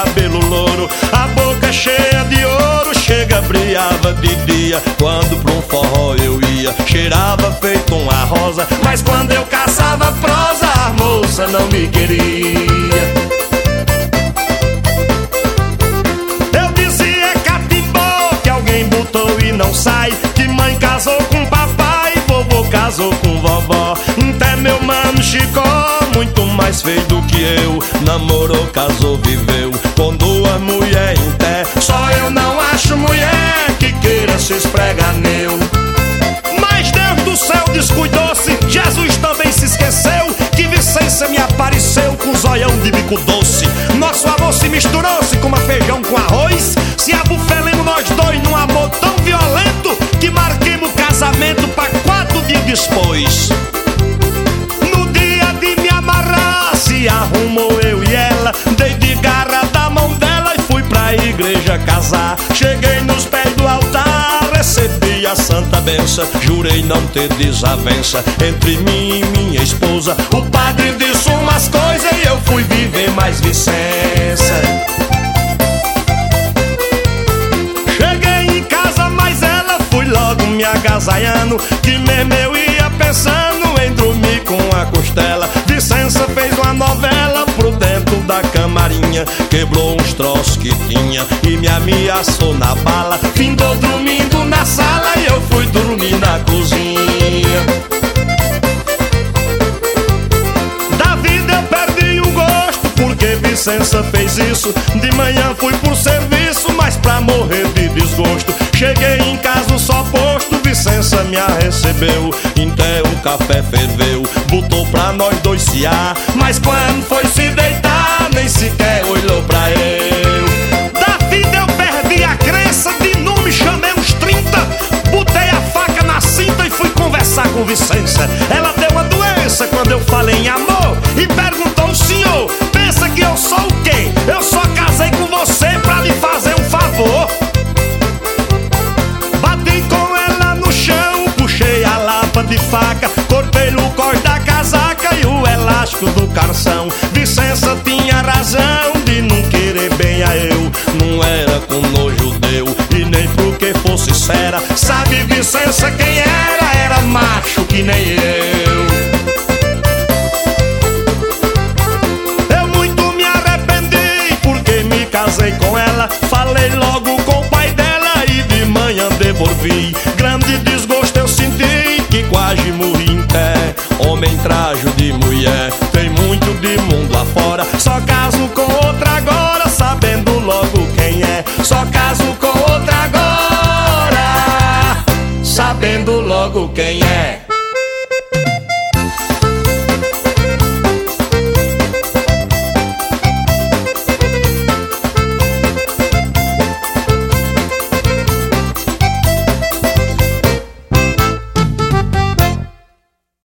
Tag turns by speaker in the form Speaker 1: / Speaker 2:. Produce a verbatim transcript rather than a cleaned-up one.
Speaker 1: cabelo louro, a boca cheia de ouro, chega brilhava de dia. Quando pra um forró eu ia, cheirava feito uma rosa, mas quando eu caçava prosa, a moça não me queria. Eu dizia catimbó, que alguém botou e não sai, que mãe casou com papai, vovô casou com vovó. Até meu mano Chicó, muito mais feio do que eu, namorou, casou, viveu com duas mulheres em pé. Só eu não acho mulher que queira se esfregar neu. Mas Deus do céu descuidou-se, Jesus também se esqueceu, que Vicência me apareceu com zoião de bico doce. Nosso amor se misturou-se como feijão com arroz, se abufelemos nós dois num amor tão violento, que marquemos casamento pra quatro dias depois. No dia de me amarrar, se arrumou eu e ela, dei de garra da mão dela e fui pra igreja casar. Cheguei nos pés do altar, recebi a santa benção, jurei não ter desavença entre mim e minha esposa. O padre disse umas coisas e eu fui viver mais Vicência. Cheguei em casa, mas ela fui logo me agasalhando, que mesmo eu ia pensando em dormir com a costela. Vicência fez uma novela pro dentro da camarinha, quebrou uns troços que tinha e me ameaçou na bala. Findou dormindo na sala e eu fui dormir na cozinha. Da vida eu perdi o gosto, porque Vicência fez isso. De manhã fui pro serviço, mas pra morrer de desgosto. Cheguei em casa só posto, Vicência me recebeu, até o café ferveu, botou pra nós dois ciar. Mas quando foi se deitar, nem sequer olhou pra eu. Da vida eu perdi a crença, de nome chamei uns trinta, botei a faca na cinta e fui conversar com Vicência. Ela deu uma doença quando eu falei em amor e perguntou: o senhor pensa que eu sou o quê? Eu só casei com você pra lhe fazer um favor. Bati com ela no chão, puxei a lapa de faca, cortei o cós da casaca e o elástico do calção. Vicência tinha razão de não querer bem a eu, não era com nojo deu e nem porque fosse fera. Sabe Vicência quem era? Era macho que nem eu. Eu muito me arrependi porque me casei com ela, falei logo com o pai dela e de manhã devolvi. Grande desgosto eu senti, que quase morri em pé. Homem trajo de mulher, tem muito de mundo afora. Só caso com outra agora, sabendo logo quem é. Só caso com outra agora, sabendo logo quem é.